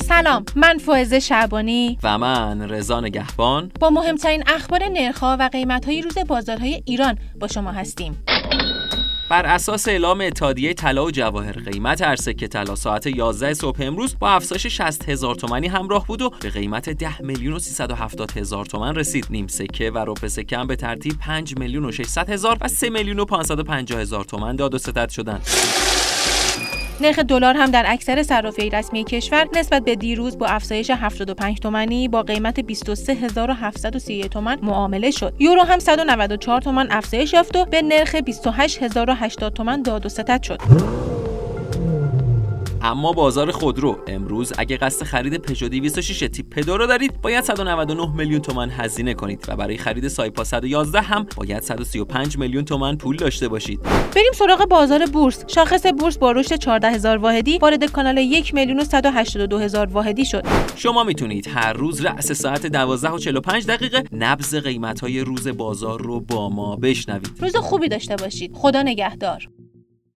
سلام، من فائزه شعبانی و من رضا نگهبان با مهمترین اخبار نرخ‌ها و قیمت‌های روز بازارهای ایران با شما هستیم. بر اساس اعلام اتحادیه طلا و جواهر، قیمت هر سکه طلا ساعت 11 صبح امروز با افزایش 60,000 تومانی همراه بود و به قیمت 10,370,000 تومان رسید. نیم سکه و ربع سکه هم به ترتیب 5,600,000 و 3,550,000 تومان داد و ستد شدند. نرخ دلار هم در اکثر صرافی‌های رسمی کشور نسبت به دیروز با افزایش 75 تومانی با قیمت 23,731 تومان معامله شد. یورو هم 194 تومان افزایش یافت و به نرخ 28,080 تومان داد و ستد شد. اما بازار خودرو امروز اگه قصد خرید پژو 206 تیپ پدو رو دارید باید 199 میلیون تومان هزینه کنید و برای خرید سایپا 111 هم باید 135 میلیون تومان پول داشته باشید. بریم سراغ بازار بورس. شاخص بورس با رشد 14,000 واحدی وارد کانال 1,182,000 واحدی شد. شما میتونید هر روز رأس ساعت 12:45 نبض قیمت‌های روز بازار رو با ما بشنوید. روز خوبی داشته باشید. خدا نگهدار.